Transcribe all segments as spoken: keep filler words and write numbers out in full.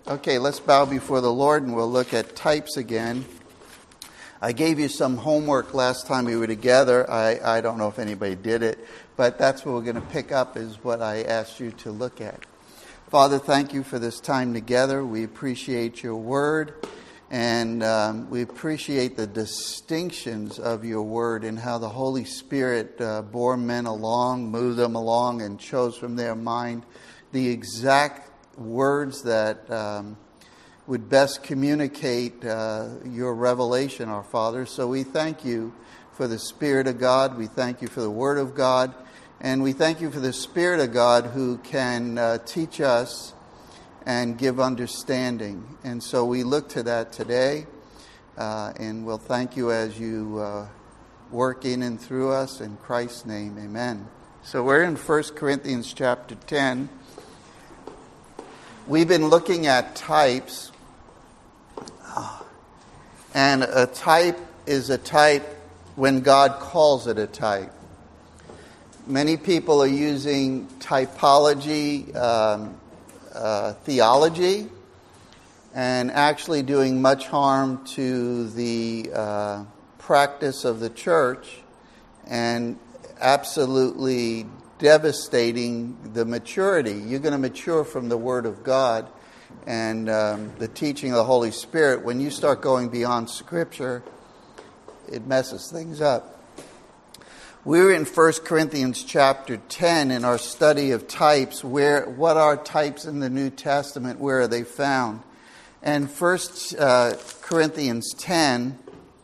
Okay, let's bow before the Lord and we'll look at types again. I gave you some homework last time we were together. I, I don't know if anybody did it, but that's what we're going to pick up is what I asked you to look at. Father, thank you for this time together. We appreciate your word, and um, we appreciate the distinctions of your word and how the Holy Spirit uh, bore men along, moved them along, and chose from their mind the exact words that um, would best communicate uh, your revelation, our Father. So we thank you for the Spirit of God. We thank you for the Word of God. And we thank you for the Spirit of God who can uh, teach us and give understanding. And so we look to that today. Uh, and we'll thank you as you uh, work in and through us. In Christ's name, amen. So we're in First Corinthians chapter ten. We've been looking at types, and a type is a type when God calls it a type. Many people are using typology um, uh, theology and actually doing much harm to the uh, practice of the church and absolutely devastating the maturity. You're going to mature from the Word of God and um, the teaching of the Holy Spirit. When you start going beyond Scripture, it messes things up. We're in First Corinthians chapter ten in our study of types. Where what are types in the New Testament? Where are they found? And First uh, Corinthians ten,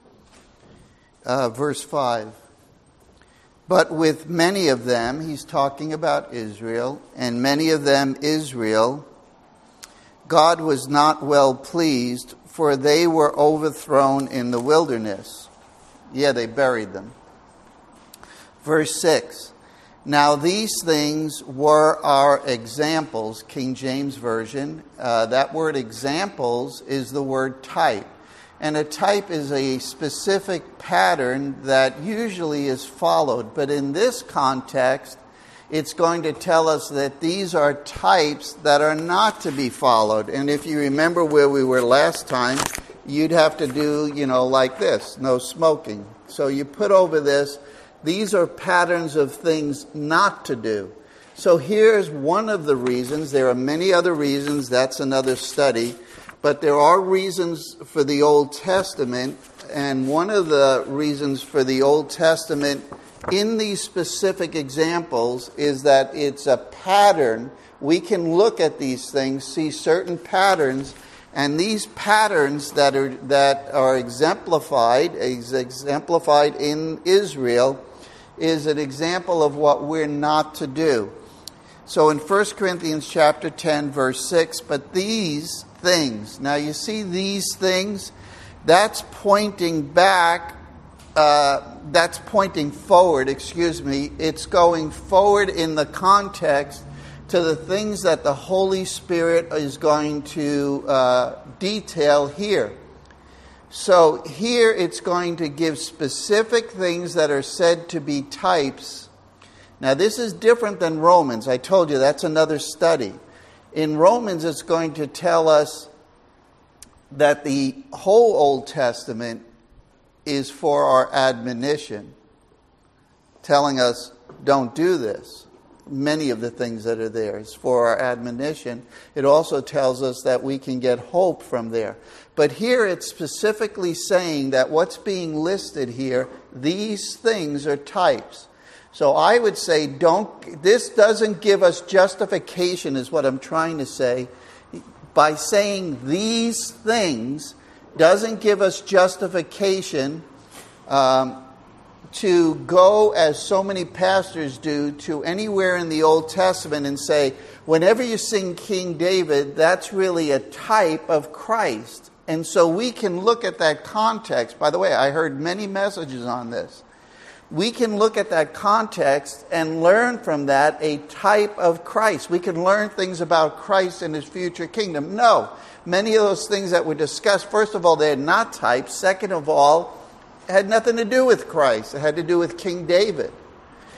uh, verse five. But with many of them, he's talking about Israel, and many of them Israel, God was not well pleased, for they were overthrown in the wilderness. Yeah, they buried them. Verse six. Now these things were our examples, King James Version. Uh, that word examples is the word type. And a type is a specific pattern that usually is followed. But in this context, it's going to tell us that these are types that are not to be followed. And if you remember where we were last time, you'd have to do, you know, like this, no smoking. So you put over this, these are patterns of things not to do. So here's one of the reasons. There are many other reasons. That's another study. But there are reasons for the Old Testament, and one of the reasons for the Old Testament in these specific examples is that it's a pattern. We can look at these things, see certain patterns, and these patterns that are that are exemplified, exemplified in Israel, is an example of what we're not to do. So in First Corinthians chapter ten, verse six, but these things. Now you see these things, that's pointing back, uh, that's pointing forward, excuse me. It's going forward in the context to the things that the Holy Spirit is going to uh, detail here. So here it's going to give specific things that are said to be types. Now this is different than Romans. I told you that's another study. In Romans, it's going to tell us that the whole Old Testament is for our admonition, telling us, don't do this. Many of the things that are there is for our admonition. It also tells us that we can get hope from there. But here it's specifically saying that what's being listed here, these things are types. So I would say, don't. This doesn't give us justification, is what I'm trying to say. By saying these things, doesn't give us justification um, to go, as so many pastors do, to anywhere in the Old Testament and say, whenever you sing King David, that's really a type of Christ. And so we can look at that context. By the way, I heard many messages on this. We can look at that context and learn from that a type of Christ. We can learn things about Christ and his future kingdom. No, many of those things that were discussed, first of all, they're not types. Second of all, it had nothing to do with Christ. It had to do with King David.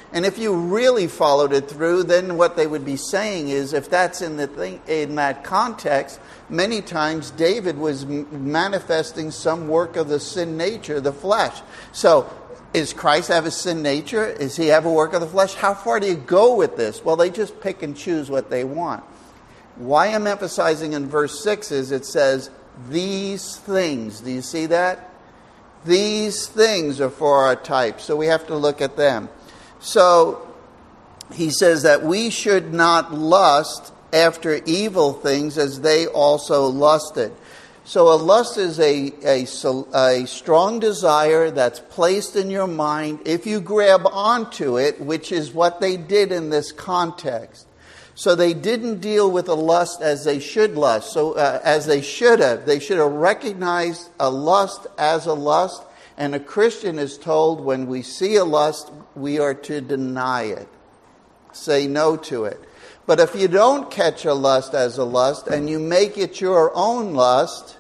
And if you really followed it through, then what they would be saying is, if that's in the thing, in that context, many times David was m- manifesting some work of the sin nature, the flesh. So, is Christ have a sin nature? Is he have a work of the flesh? How far do you go with this? Well, they just pick and choose what they want. Why I'm emphasizing in verse six is it says, these things. Do you see that? These things are for our type. So we have to look at them. So he says that we should not lust after evil things as they also lusted. So a lust is a, a, a strong desire that's placed in your mind if you grab onto it, which is what they did in this context. So they didn't deal with a lust as they should lust. So uh, as they should have. They should have recognized a lust as a lust. And a Christian is told when we see a lust, we are to deny it. Say no to it. But if you don't catch a lust as a lust and you make it your own lust,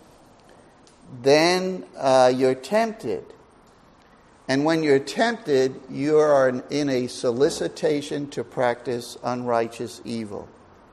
then uh, you're tempted. And when you're tempted, you are in a solicitation to practice unrighteous evil.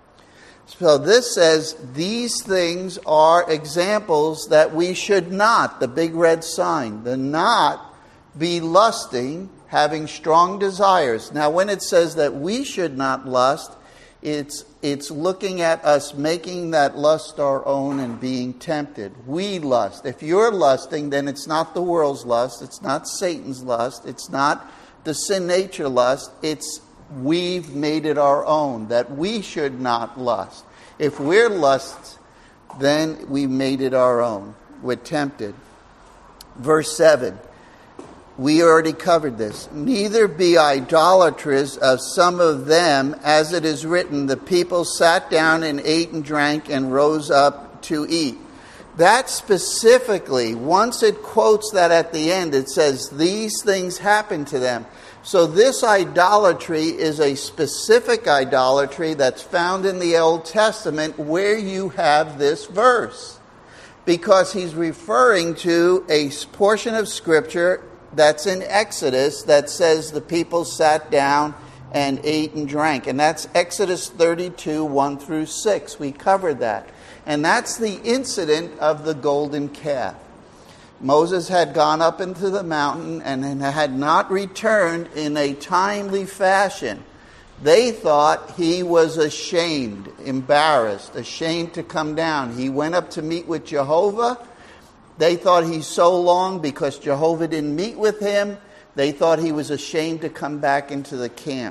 So this says these things are examples that we should not, the big red sign, the not be lusting, having strong desires. Now when it says that we should not lust, it's it's looking at us making that lust our own and being tempted. We lust. If you're lusting, then it's not the world's lust, it's not Satan's lust, it's not the sin nature lust, it's we've made it our own, that we should not lust. If we're lust, then we made it our own. We're tempted. Verse seven. We already covered this. Neither be idolaters of some of them, as it is written, the people sat down and ate and drank and rose up to eat. That specifically, once it quotes that at the end, it says, these things happened to them. So this idolatry is a specific idolatry that's found in the Old Testament where you have this verse. Because he's referring to a portion of Scripture that's in Exodus that says the people sat down and ate and drank. And that's Exodus thirty-two, one through six. We covered that. And that's the incident of the golden calf. Moses had gone up into the mountain and had not returned in a timely fashion. They thought he was ashamed, embarrassed, ashamed to come down. He went up to meet with Jehovah. They thought he's so long because Jehovah didn't meet with him. They thought he was ashamed to come back into the camp.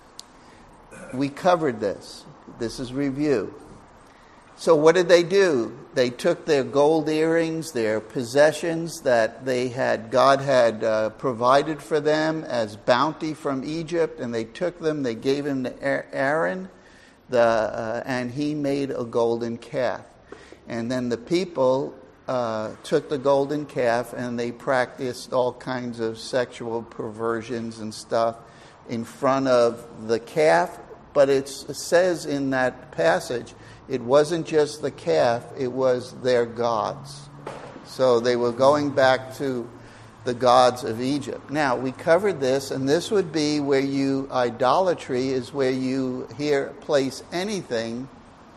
We covered this. This is review. So what did they do? They took their gold earrings, their possessions that they had, God had uh, provided for them as bounty from Egypt, and they took them, they gave them to Aaron, the, uh, and he made a golden calf. And then the people uh, took the golden calf and they practiced all kinds of sexual perversions and stuff in front of the calf. But it's, it says in that passage, it wasn't just the calf, it was their gods. So they were going back to the gods of Egypt. Now, we covered this, and this would be where you, idolatry is where you here place anything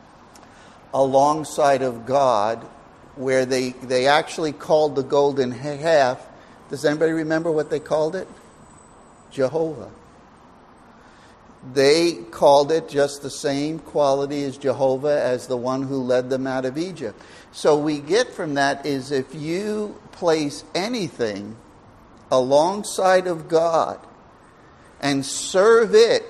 alongside of God, where they, they actually called the golden calf. Does anybody remember what they called it? Jehovah. They called it just the same quality as Jehovah, as the one who led them out of Egypt. So we get from that is if you place anything alongside of God and serve it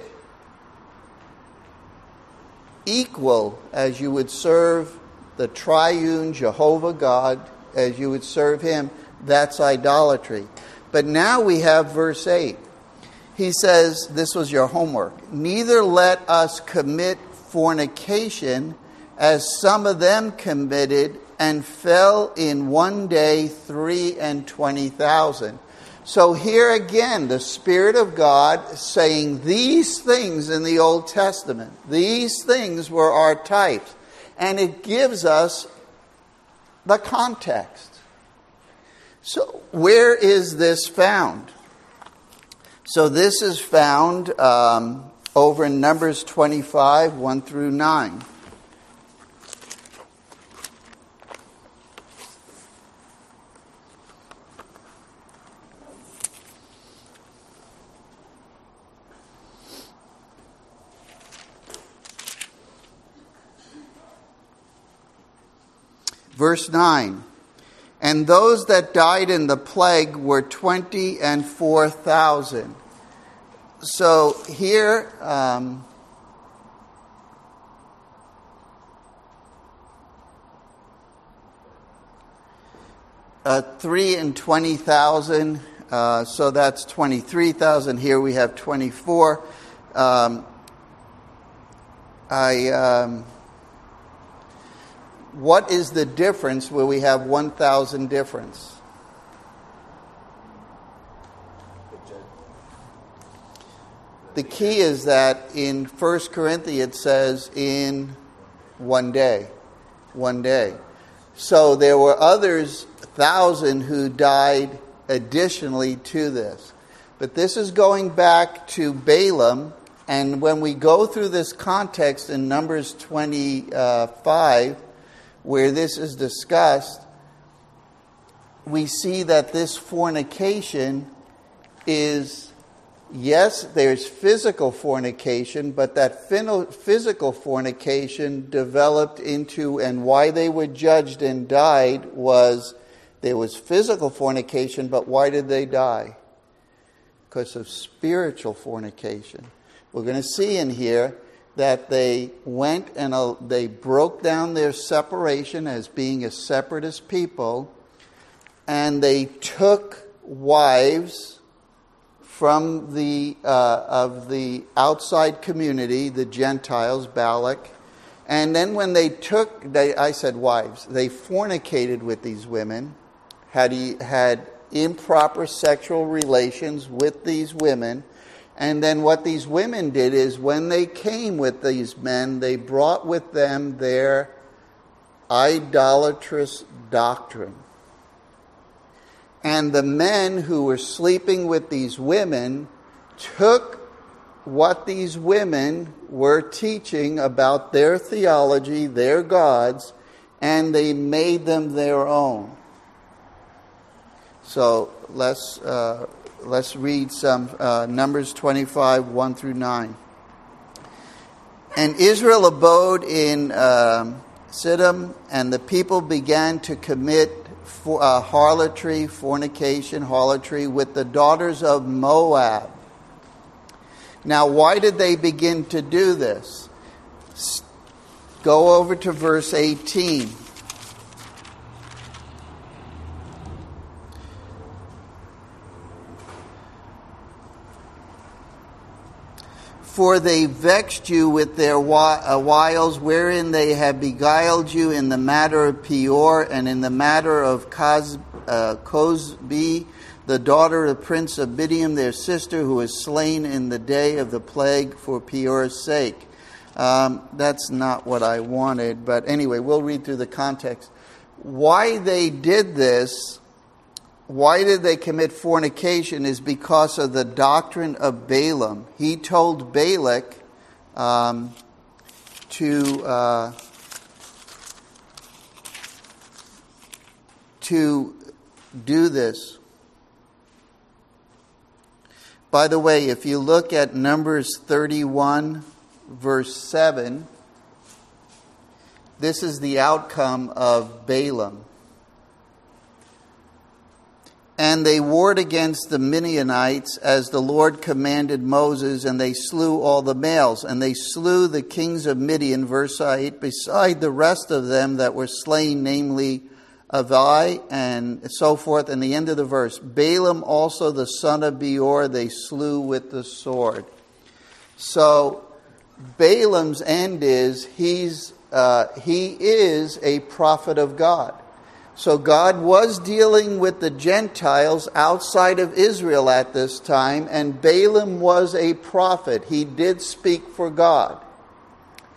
equal as you would serve the triune Jehovah God, as you would serve him, that's idolatry. But now we have verse eight. He says, this was your homework, neither let us commit fornication as some of them committed and fell in one day three and twenty thousand. So here again, the Spirit of God saying these things in the Old Testament. These things were our types. And it gives us the context. So where is this found? So this is found um, over in Numbers twenty-five, one through nine. Verse nine, and those that died in the plague were twenty and four thousand. So here, um, uh, three and twenty thousand, uh, so that's twenty-three thousand. Here we have twenty-four. Um, I... Um, What is the difference where we have one thousand difference? The key is that in First Corinthians it says in one day. One day. So there were others, thousand, who died additionally to this. But this is going back to Balaam. And when we go through this context in Numbers twenty-five, where this is discussed, we see that this fornication is, yes, there's physical fornication, but that physical fornication developed into, and why they were judged and died was, there was physical fornication, but why did they die? Because of spiritual fornication. We're going to see in here that they went and uh, they broke down their separation as being a separatist people, and they took wives from the uh, of the outside community, the Gentiles, Balak, and then when they took, they, I said wives, they fornicated with these women, had had improper sexual relations with these women. And then what these women did is when they came with these men, they brought with them their idolatrous doctrine. And the men who were sleeping with these women took what these women were teaching about their theology, their gods, and they made them their own. So let's... Uh, Let's read some uh, Numbers twenty-five, one through nine. And Israel abode in um, Siddim, and the people began to commit for, uh, harlotry, fornication, harlotry with the daughters of Moab. Now, why did they begin to do this? Go over to verse eighteen. For they vexed you with their wiles, wherein they have beguiled you in the matter of Peor, and in the matter of Cos, uh, Cosbi, the daughter of Prince of Midian, their sister, who was slain in the day of the plague for Peor's sake. Um, that's not what I wanted, but anyway, we'll read through the context. Why they did this, why did they commit fornication, is because of the doctrine of Balaam. He told Balak um, to uh, to do this. By the way, if you look at Numbers thirty-one, verse seven, this is the outcome of Balaam. And they warred against the Midianites as the Lord commanded Moses, and they slew all the males. And they slew the kings of Midian, verse eight, beside the rest of them that were slain, namely Avi, and so forth. And the end of the verse, Balaam also the son of Beor they slew with the sword. So Balaam's end is, he's uh, he is a prophet of God. So God was dealing with the Gentiles outside of Israel at this time, and Balaam was a prophet. He did speak for God.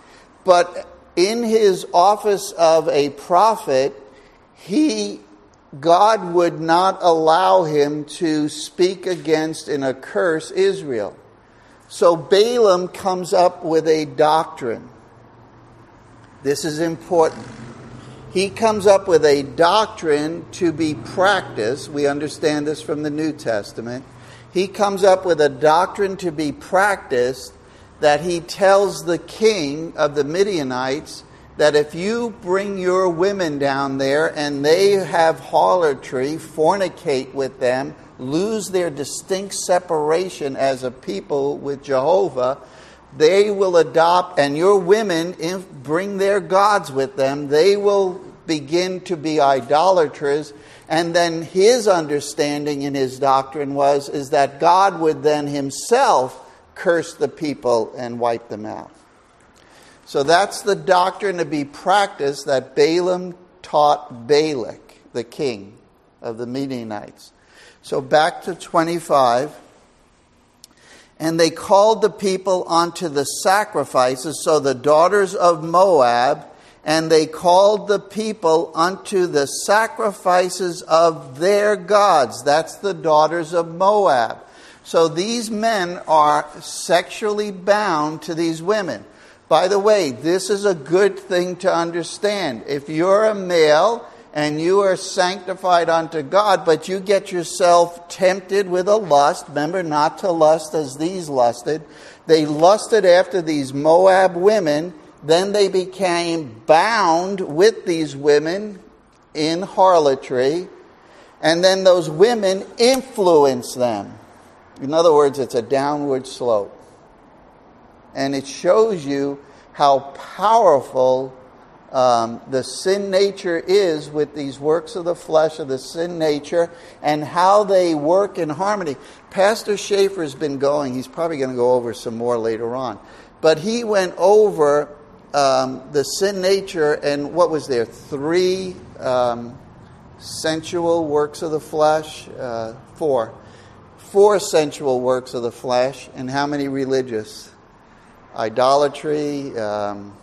But in his office of a prophet, he God would not allow him to speak against and accurse Israel. So Balaam comes up with a doctrine. This is important. He comes up with a doctrine to be practiced. We understand this from the New Testament. He comes up with a doctrine to be practiced that he tells the king of the Midianites that if you bring your women down there and they have harlotry, fornicate with them, lose their distinct separation as a people with Jehovah, they will adopt, and your women if, bring their gods with them, they will begin to be idolaters. And then his understanding in his doctrine was is that God would then himself curse the people and wipe them out. So that's the doctrine to be practiced that Balaam taught Balak, the king of the Midianites. So back to twenty-five. And they called the people unto the sacrifices, so the daughters of Moab, and they called the people unto the sacrifices of their gods. That's the daughters of Moab. So these men are sexually bound to these women. By the way, this is a good thing to understand. If you're a male and you are sanctified unto God, but you get yourself tempted with a lust, remember not to lust as these lusted. They lusted after these Moab women, then they became bound with these women in harlotry, and then those women influence them. In other words, it's a downward slope. And it shows you how powerful um, the sin nature is with these works of the flesh of the sin nature and how they work in harmony. Pastor Schaefer's been going. He's probably going to go over some more later on. But he went over um, the sin nature and what was there? Three um, sensual works of the flesh? Uh, four. Four sensual works of the flesh. And how many religious? Idolatry, um,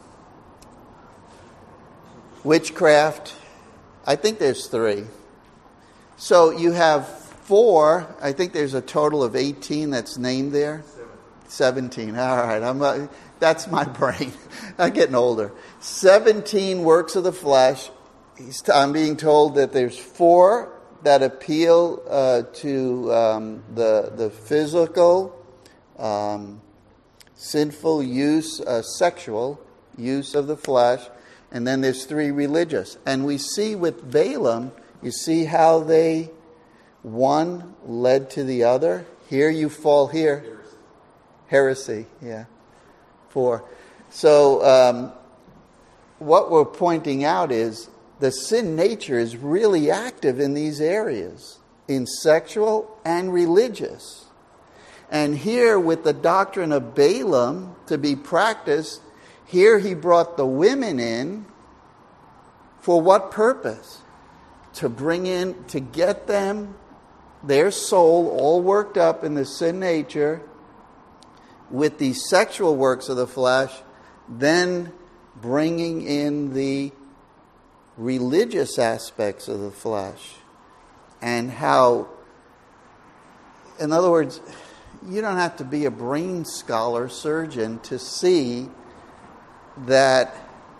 witchcraft. I think there's three. So you have four. I think there's a total of eighteen that's named there. Seventeen. All right. I'm. Uh, that's my brain. I'm getting older. Seventeen works of the flesh. He's t- I'm being told that there's four that appeal uh, to um, the the physical. Um, Sinful use, uh, sexual use of the flesh, and then there's three religious. And we see with Balaam, you see how they, one led to the other. Here you fall here. Heresy, Heresy yeah. Four. So um, what we're pointing out is the sin nature is really active in these areas, in sexual and religious. And here with the doctrine of Balaam to be practiced, here he brought the women in for what purpose? To bring in, to get them, their soul all worked up in the sin nature with the sexual works of the flesh, then bringing in the religious aspects of the flesh. And how, in other words, you don't have to be a brain scholar, surgeon, to see that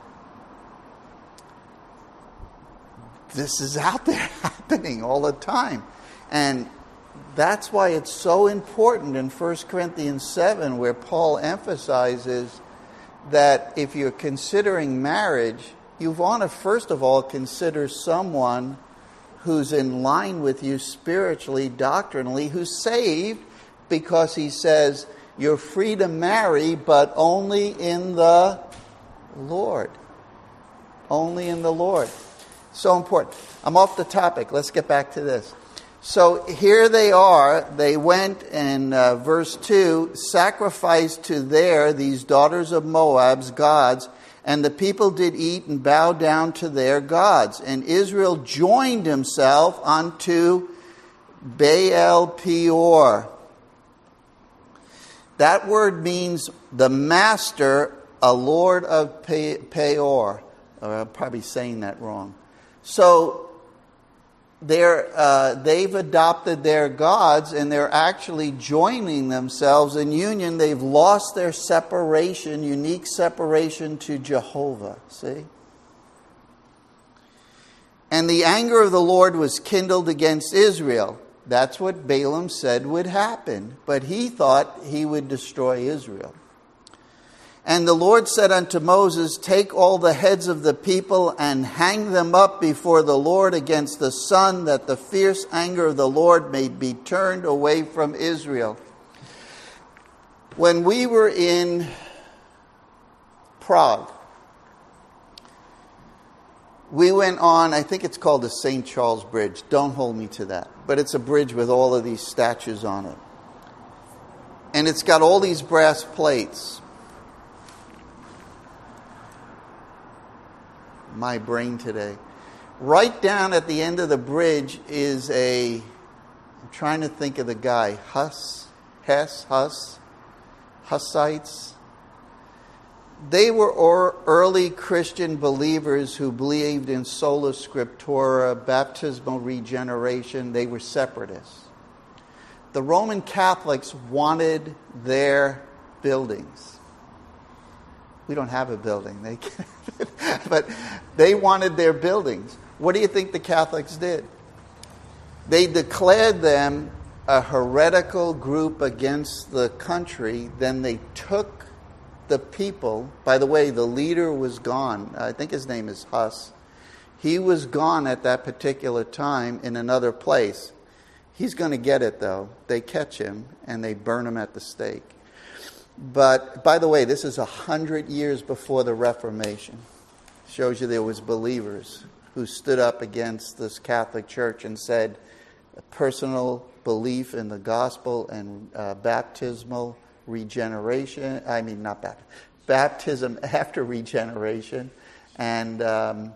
this is out there happening all the time. And that's why it's so important in First Corinthians seven, where Paul emphasizes that if you're considering marriage, you want to first of all consider someone who's in line with you spiritually, doctrinally, who's saved, because he says you're free to marry, but only in the Lord. Only in the Lord. So important. I'm off the topic. Let's get back to this. So here they are. They went in uh, verse two, sacrificed to their, these daughters of Moab's gods, and the people did eat and bow down to their gods. And Israel joined himself unto Baal Peor. That word means the master, a lord of Peor. Or I'm probably saying that wrong. So they're, uh, they've adopted their gods, and they're actually joining themselves in union. They've lost their separation, unique separation to Jehovah. See? And the anger of the Lord was kindled against Israel. That's what Balaam said would happen. But he thought he would destroy Israel. And the Lord said unto Moses, take all the heads of the people and hang them up before the Lord against the sun, that the fierce anger of the Lord may be turned away from Israel. When we were in Prague, we went on, I think it's called the Saint Charles Bridge. Don't hold me to that. But it's a bridge with all of these statues on it. And it's got all these brass plates. My brain today. Right down at the end of the bridge is a, I'm trying to think of the guy, Huss, Hess, Huss, Hussites. They were early Christian believers who believed in sola scriptura, baptismal regeneration. They were separatists. The Roman Catholics wanted their buildings. We don't have a building, they but they wanted their buildings. What do you think the Catholics did? They declared them a heretical group against the country. Then they took the people. By the way, the leader was gone. I think his name is Huss. He was gone at that particular time in another place. He's going to get it, though. They catch him and they burn him at the stake. But, by the way, this is a hundred years before the Reformation. Shows you there was believers who stood up against this Catholic Church and said personal belief in the gospel and uh, baptismal regeneration. I mean, not baptism. Baptism after regeneration. And um,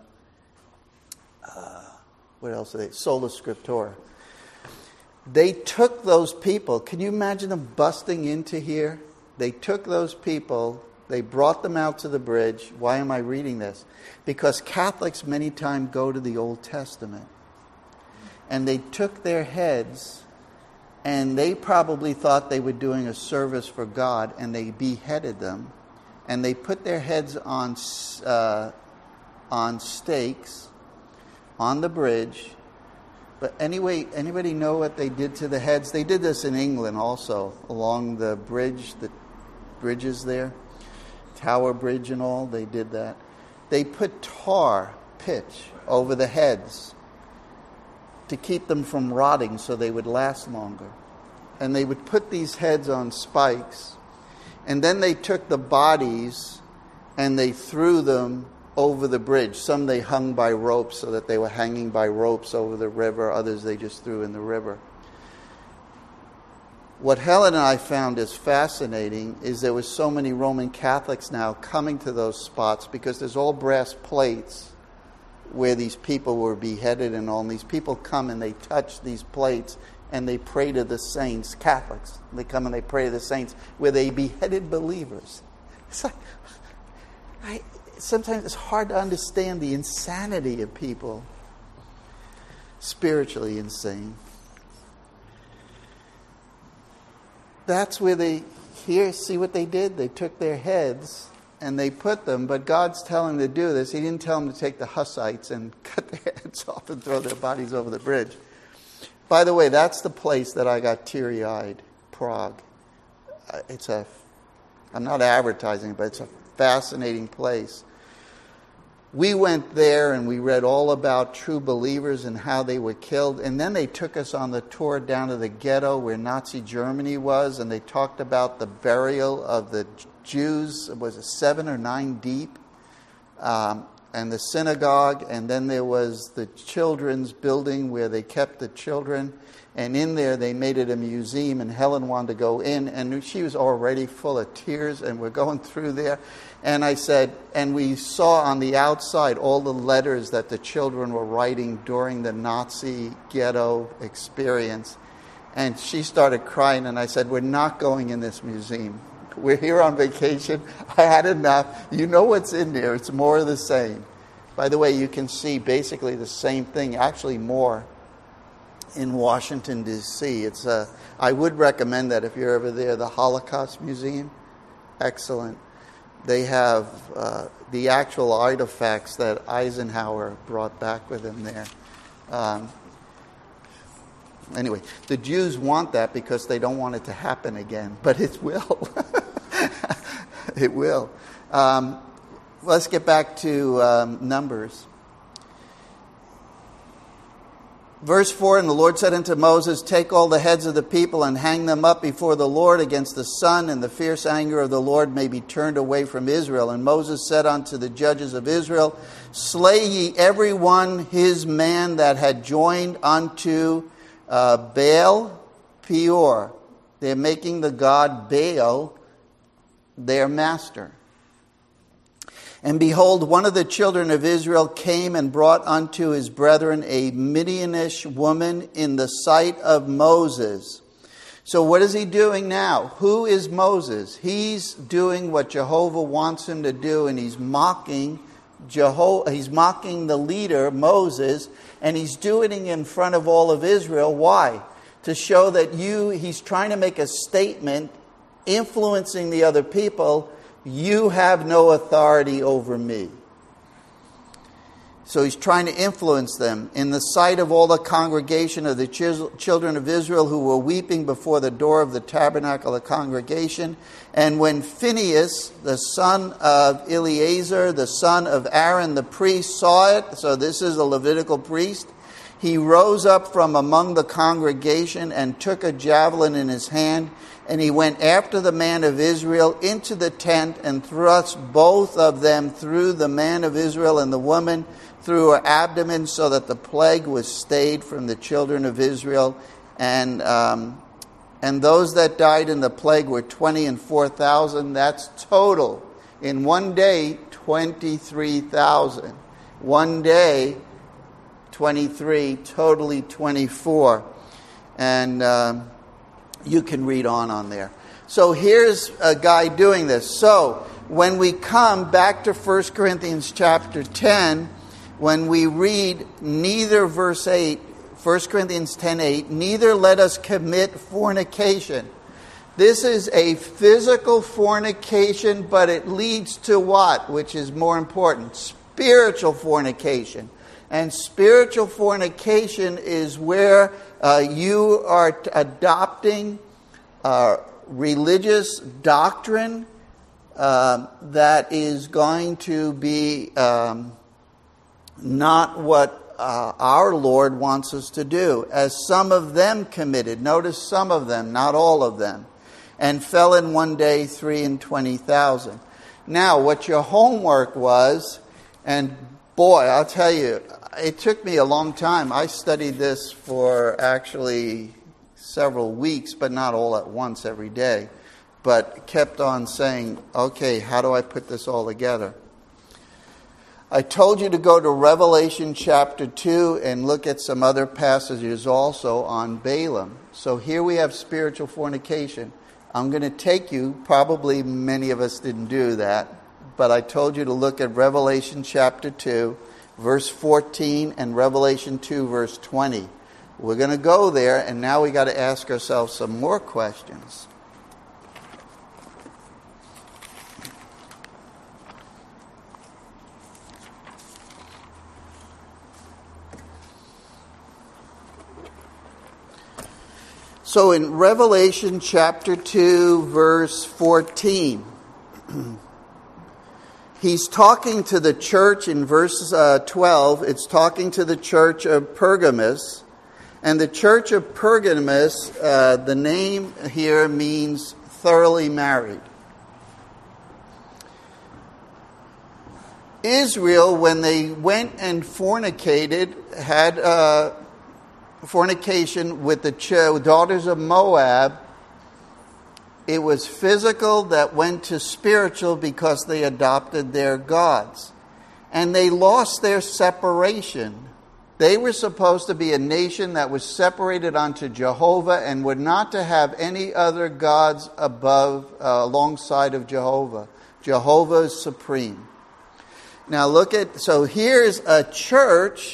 uh, what else are they? Sola Scriptura. They took those people. Can you imagine them busting into here? They took those people, they brought them out to the bridge. Why am I reading this? Because Catholics many times go to the Old Testament. And they took their heads, and they probably thought they were doing a service for God, and they beheaded them. And they put their heads on, uh, on stakes on the bridge. But anyway, anybody know what they did to the heads? They did this in England also, along the bridge, the bridges there, Tower Bridge and all, they did that. They put tar, pitch, over the heads to keep them from rotting so they would last longer. And they would put these heads on spikes, and then they took the bodies and they threw them over the bridge. Some they hung by ropes so that they were hanging by ropes over the river. Others they just threw in the river. What Helen and I found is fascinating is there was so many Roman Catholics now coming to those spots because there's all brass plates where these people were beheaded and all. And these people come and they touch these plates and they pray to the saints, Catholics. They come and they pray to the saints where they beheaded believers. It's like, I, sometimes it's hard to understand the insanity of people. Spiritually insane. That's where they, here, see what they did? They took their heads and they put them, but God's telling them to do this. He didn't tell them to take the Hussites and cut their heads off and throw their bodies over the bridge. By the way, that's the place that I got teary-eyed, Prague. It's a, I'm not advertising, but it's a fascinating place. We went there and we read all about true believers and how they were killed. And then they took us on the tour down to the ghetto where Nazi Germany was. And they talked about the burial of the Jews. Was it seven or nine deep? Um, and the synagogue. And then there was the children's building where they kept the children. And in there they made it a museum. And Helen wanted to go in. And she was already full of tears. And we're going through there. And I said, and we saw on the outside all the letters that the children were writing during the Nazi ghetto experience. And she started crying, and I said, we're not going in this museum. We're here on vacation. I had enough. You know what's in there. It's more of the same. By the way, you can see basically the same thing, actually more in Washington, D C It's a, I would recommend that if you're ever there, the Holocaust Museum. Excellent. They have uh, the actual artifacts that Eisenhower brought back with him there. Um, anyway, the Jews want that because they don't want it to happen again, but it will. It will. Um, let's get back to um, Numbers. Verse four, and the Lord said unto Moses, take all the heads of the people and hang them up before the Lord against the sun, and the fierce anger of the Lord may be turned away from Israel. And Moses said unto the judges of Israel, slay ye every one his man that had joined unto uh, Baal Peor. They're making the god Baal their master. And behold, one of the children of Israel came and brought unto his brethren a Midianish woman in the sight of Moses. So what is he doing now? Who is Moses? He's doing what Jehovah wants him to do, and he's mocking Jehovah. He's mocking the leader, Moses, and he's doing it in front of all of Israel. Why? To show that you, he's trying to make a statement influencing the other people. You have no authority over me. So he's trying to influence them in the sight of all the congregation of the children of Israel who were weeping before the door of the tabernacle of the congregation. And when Phinehas, the son of Eleazar, the son of Aaron the priest, saw it, so this is a Levitical priest, he rose up from among the congregation and took a javelin in his hand, and he went after the man of Israel into the tent and thrust both of them through the man of Israel and the woman through her abdomen, so that the plague was stayed from the children of Israel. And um, and those that died in the plague were twenty and four thousand. That's total. In one day, twenty-three thousand. One day, twenty-three, totally twenty-four. And um, you can read on on there. So here's a guy doing this. So when we come back to First Corinthians chapter ten, when we read neither verse eight, First Corinthians ten eight, neither let us commit fornication. This is a physical fornication, but it leads to what? Which is more important? Spiritual fornication. And spiritual fornication is where uh, you are t- adopting uh, religious doctrine uh, that is going to be um, not what uh, our Lord wants us to do, as some of them committed. Notice some of them, not all of them. And fell in one day three and twenty thousand. Now, what your homework was, and boy, I'll tell you, it took me a long time. I studied this for actually several weeks, but not all at once every day. But kept on saying, okay, how do I put this all together? I told you to go to Revelation chapter two and look at some other passages also on Balaam. So here we have spiritual fornication. I'm going to take you, probably many of us didn't do that, but I told you to look at Revelation chapter two, verse fourteen, and Revelation two, verse twenty. We're going to go there, and now we got to ask ourselves some more questions. So in Revelation chapter two, verse fourteen, he's talking to the church in verse uh, twelve. It's talking to the church of Pergamos. And the church of Pergamos, uh, the name here means thoroughly married. Israel, when they went and fornicated, had uh, fornication with the ch- daughters of Moab. It was physical that went to spiritual because they adopted their gods. And they lost their separation. They were supposed to be a nation that was separated unto Jehovah and were not to have any other gods above, uh, alongside of Jehovah. Jehovah is supreme. Now look at, so here's a church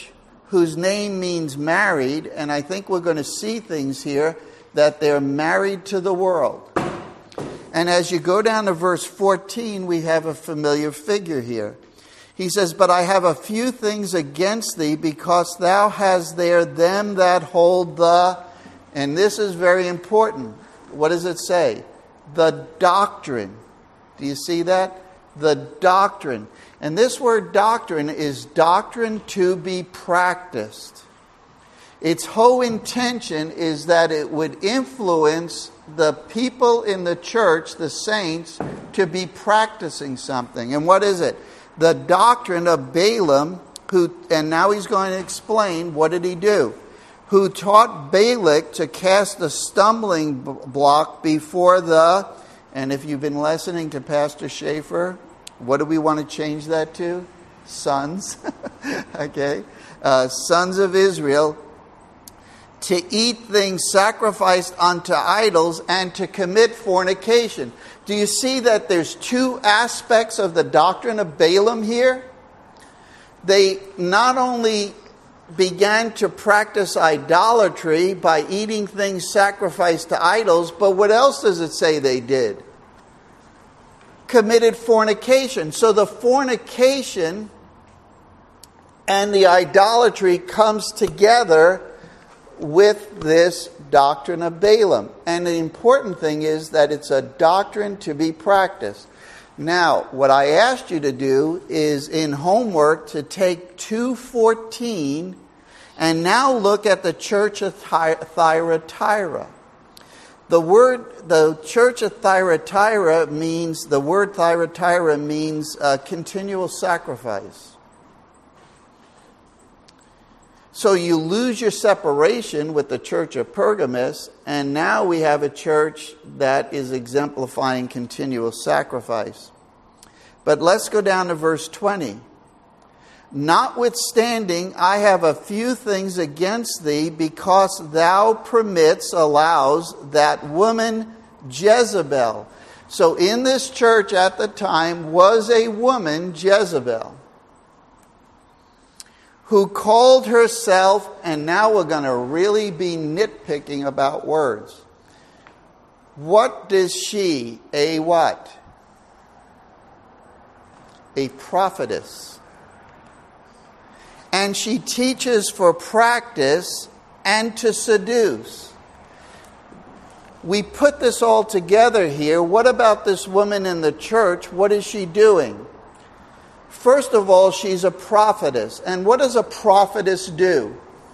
whose name means married, and I think we're going to see things here that they're married to the world. And as you go down to verse fourteen, we have a familiar figure here. He says, "But I have a few things against thee, because thou hast there them that hold the," and this is very important. What does it say? The doctrine. Do you see that? The doctrine. And this word doctrine is doctrine to be practiced. Its whole intention is that it would influence the people in the church, the saints, to be practicing something. And what is it? The doctrine of Balaam, who, and now he's going to explain, what did he do? Who taught Balak to cast a stumbling block before the, and if you've been listening to Pastor Schaefer, what do we want to change that to? Sons. Okay. Uh, sons of Israel, to eat things sacrificed unto idols and to commit fornication. Do you see that there's two aspects of the doctrine of Balaam here? They not only began to practice idolatry by eating things sacrificed to idols, but what else does it say they did? Committed fornication. So the fornication and the idolatry comes together with this doctrine of Balaam. And the important thing is that it's a doctrine to be practiced. Now, what I asked you to do is in homework to take two fourteen and now look at the church of Thyatira. The word, the church of Thyatira means, the word Thyatira means uh, continual sacrifice. So you lose your separation with the church of Pergamos, and now we have a church that is exemplifying continual sacrifice. But let's go down to verse twenty. "Notwithstanding, I have a few things against thee, because thou permits, allows that woman Jezebel." So in this church at the time was a woman, Jezebel, who called herself, and now we're going to really be nitpicking about words. What does she, a what? A prophetess. And she teaches for practice and to seduce. We put this all together here. What about this woman in the church? What is she doing? First of all, she's a prophetess. And what does a prophetess do?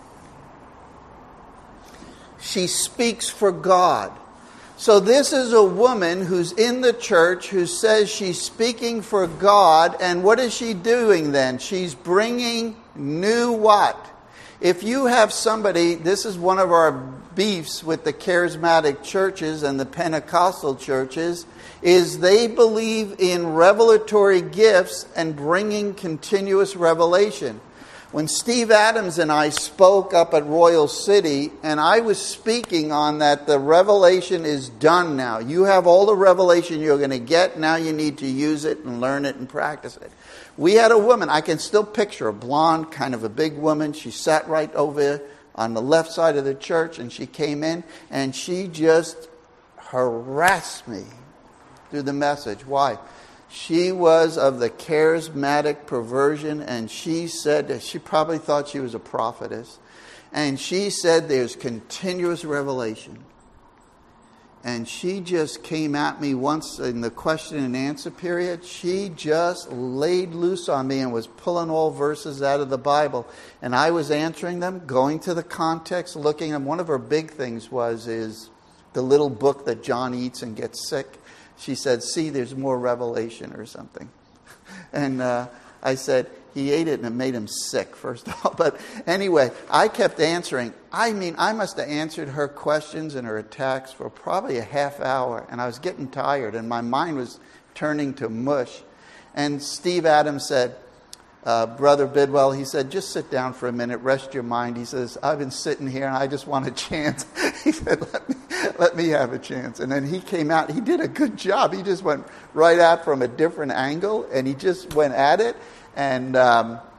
She speaks for God. So this is a woman who's in the church who says she's speaking for God. And what is she doing then? She's bringing new what? If you have somebody, this is one of our beefs with the charismatic churches and the Pentecostal churches, is they believe in revelatory gifts and bringing continuous revelation. When Steve Adams and I spoke up at Royal City, and I was speaking on that the revelation is done now. You have all the revelation you're going to get. Now you need to use it and learn it and practice it. We had a woman, I can still picture a blonde, kind of a big woman. She sat right over on the left side of the church, and she came in and she just harassed me through the message. Why? She was of the charismatic perversion, and she said that she probably thought she was a prophetess. And she said there's continuous revelation. And she just came at me once in the question and answer period. She just laid loose on me and was pulling all verses out of the Bible. And I was answering them, going to the context, looking. And one of her big things was is the little book that John eats and gets sick. She said, see, there's more revelation or something. And uh, I said, he ate it and it made him sick, first of all. But anyway, I kept answering. I mean, I must have answered her questions and her attacks for probably a half hour. And I was getting tired and my mind was turning to mush. And Steve Adams said, uh, Brother Bidwell, he said, just sit down for a minute, rest your mind. He says, I've been sitting here and I just want a chance. He said, let me, let me have a chance. And then he came out. He did a good job. He just went right out from a different angle and he just went at it. And um,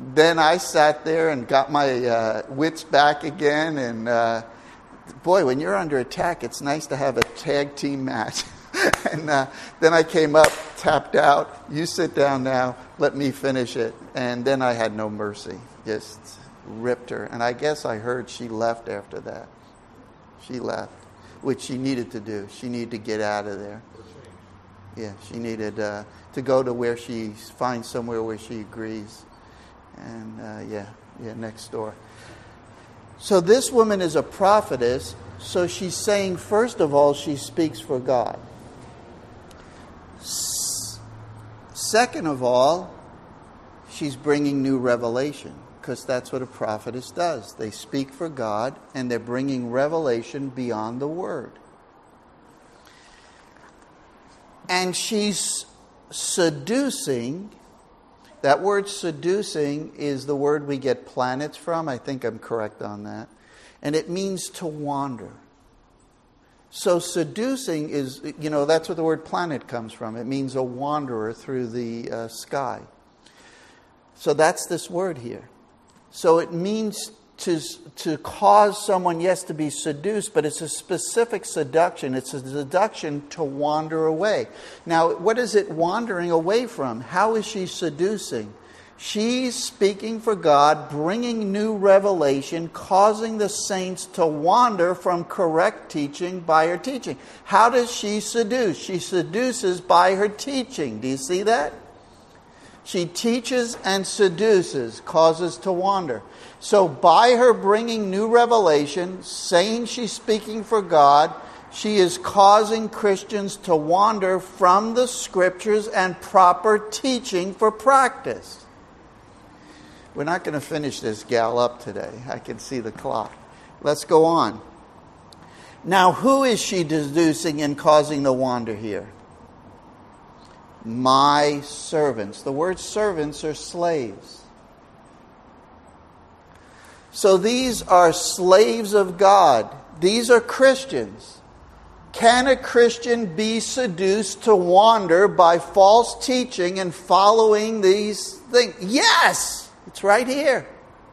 then I sat there and got my uh, wits back again. And uh, boy, when you're under attack, it's nice to have a tag team match. and uh, then I came up, tapped out. You sit down now. Let me finish it. And then I had no mercy. Just ripped her. And I guess I heard she left after that. She left, which she needed to do. She needed to get out of there. Yeah, she needed uh, to go to where she finds somewhere where she agrees. And uh, yeah, yeah, next door. So this woman is a prophetess. So she's saying, first of all, she speaks for God. S- second of all, she's bringing new revelation, because that's what a prophetess does. They speak for God, and they're bringing revelation beyond the Word. And she's seducing. That word seducing is the word we get planets from. I think I'm correct on that. And it means to wander. So seducing is, you know, that's where the word planet comes from. It means a wanderer through the uh, sky. So that's this word here. So it means to, to cause someone, yes, to be seduced, but it's a specific seduction. It's a seduction to wander away. Now, what is it wandering away from? How is she seducing? She's speaking for God, bringing new revelation, causing the saints to wander from correct teaching by her teaching. How does she seduce? She seduces by her teaching. Do you see that? She teaches and seduces, causes to wander. So by her bringing new revelation, saying she's speaking for God, she is causing Christians to wander from the Scriptures and proper teaching for practice. We're not going to finish this gal up today. I can see the clock. Let's go on. Now, who is she seducing and causing the wander here? My servants. The word servants are slaves. So these are slaves of God. These are Christians. Can a Christian be seduced to wander by false teaching and following these things? Yes! It's right here.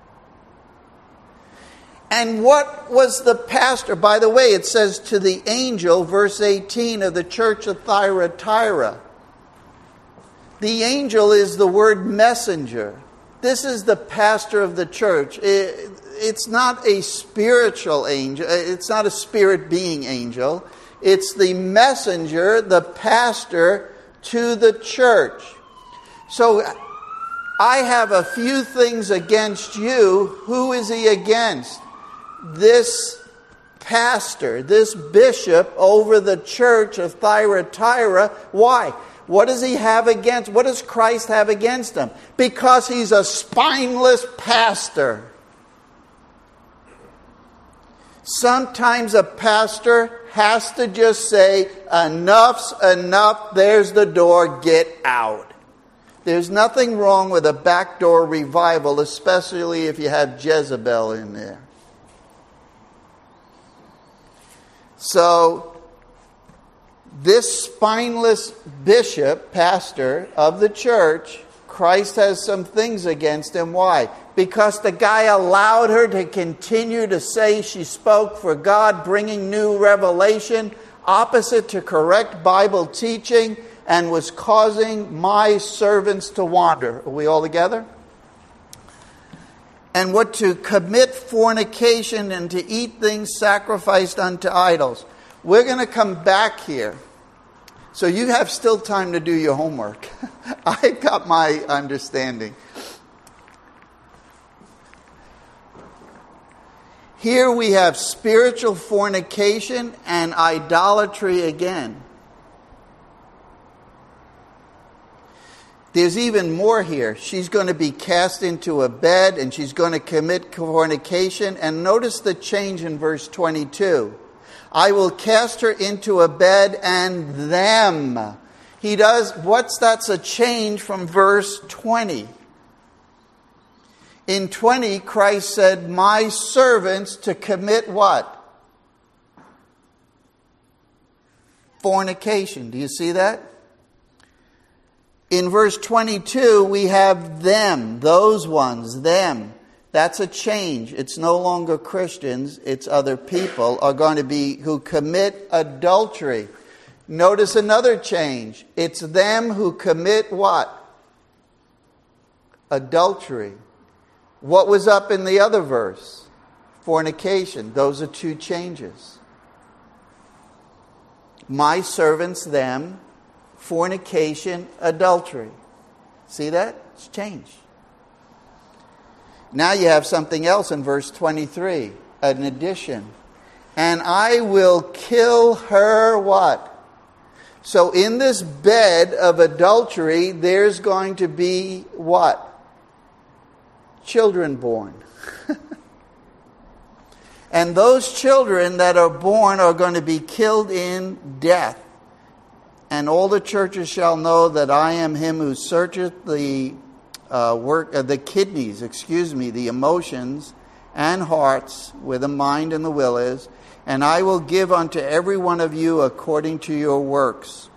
And what was the pastor? By the way, it says to the angel, verse eighteen of the church of Thyatira. The angel is the word messenger. This is the pastor of the church. It, it's not a spiritual angel. It's not a spirit being angel. It's the messenger, the pastor to the church. So I have a few things against you. Who is he against? This pastor, this bishop over the church of Thyatira. Why? What does he have against? What does Christ have against him? Because he's a spineless pastor. Sometimes a pastor has to just say, enough's enough, there's the door, get out. There's nothing wrong with a backdoor revival, especially if you have Jezebel in there. So, this spineless bishop, pastor of the church, Christ has some things against him. Why? Because the guy allowed her to continue to say she spoke for God, bringing new revelation opposite to correct Bible teaching, and was causing my servants to wander. Are we all together? And what to commit fornication and to eat things sacrificed unto idols. We're going to come back here. So you have still time to do your homework. I got my understanding. Here we have spiritual fornication and idolatry again. There's even more here. She's going to be cast into a bed and she's going to commit fornication. And notice the change in verse twenty-two. I will cast her into a bed and them. He does, what's that's a change from verse twenty. In twenty, Christ said, my servants to commit what? Fornication. Do you see that? In verse twenty-two, we have them, those ones, them. That's a change. It's no longer Christians, it's other people are going to be who commit adultery. Notice another change. It's them who commit what? Adultery. What was up in the other verse? Fornication. Those are two changes. My servants, them. Fornication, adultery. See that? It's changed. Now you have something else in verse twenty-three. An addition. And I will kill her what? So in this bed of adultery, there's going to be what? Children born. And those children that are born are going to be killed in death. And all the churches shall know that I am him who searcheth the uh, work, uh, the kidneys, excuse me, the emotions and hearts, where the mind and the will is. And I will give unto every one of you according to your works.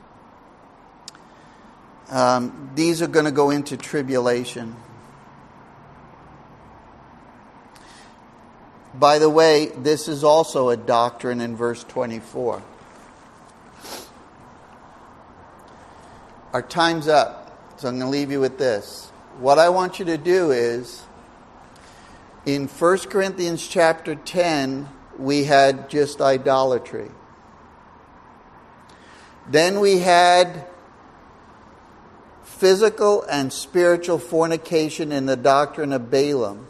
Um, these are going to go into tribulation. By the way, this is also a doctrine in verse twenty-four. Our time's up, so I'm going to leave you with this. What I want you to do is, in First Corinthians chapter ten, we had just idolatry. Then we had physical and spiritual fornication in the doctrine of Balaam.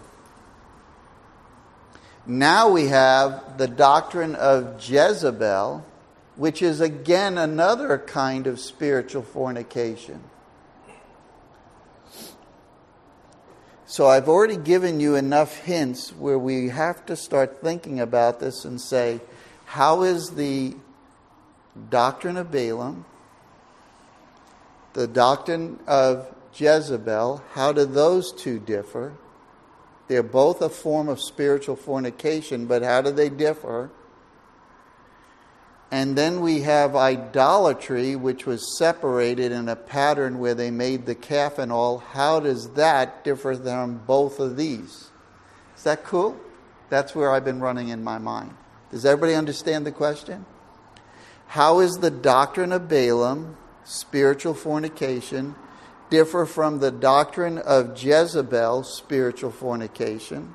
Now we have the doctrine of Jezebel, which is again another kind of spiritual fornication. So I've already given you enough hints where we have to start thinking about this and say, how is the doctrine of Balaam, the doctrine of Jezebel, how do those two differ? They're both a form of spiritual fornication, but how do they differ? And then we have idolatry, which was separated in a pattern where they made the calf and all. How does that differ from both of these? Is that cool? That's where I've been running in my mind. Does everybody understand the question? How is the doctrine of Balaam, spiritual fornication, differ from the doctrine of Jezebel, spiritual fornication?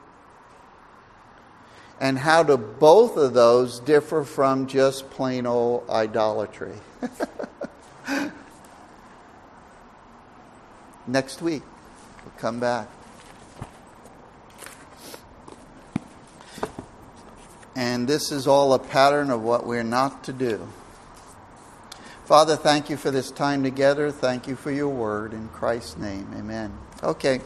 And how do both of those differ from just plain old idolatry? Next week, we'll come back. And this is all a pattern of what we're not to do. Father, thank you for this time together. Thank you for your word. In Christ's name, amen. Okay.